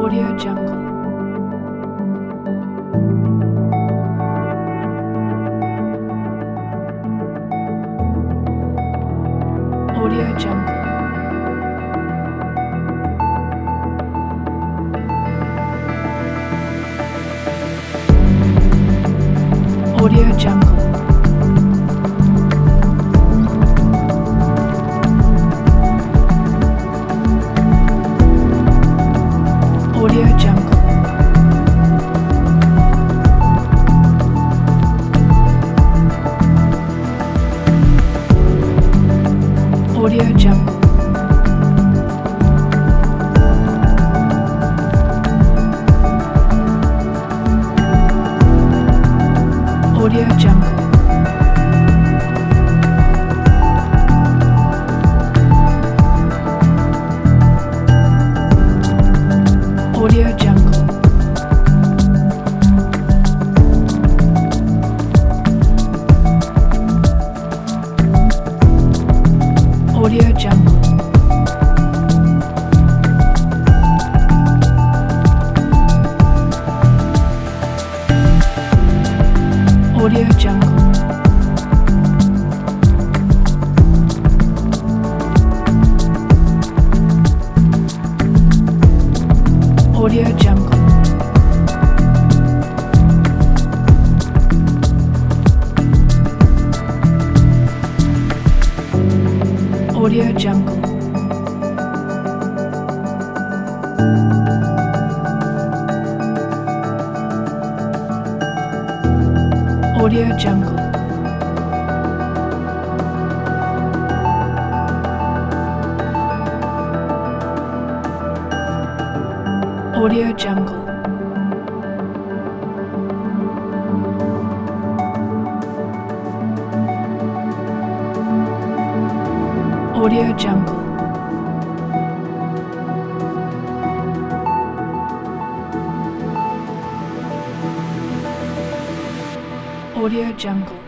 Audio Jungle. Audio Jungle. Audio Jungle. Audio Jungle. Audio Jungle. Audio Jungle. Audio Jungle. Audio Jungle. Audio Jungle. Audio Jungle. Audio Jungle. Audio Jungle. Audio Jungle. Audio Jungle. Audio Jungle.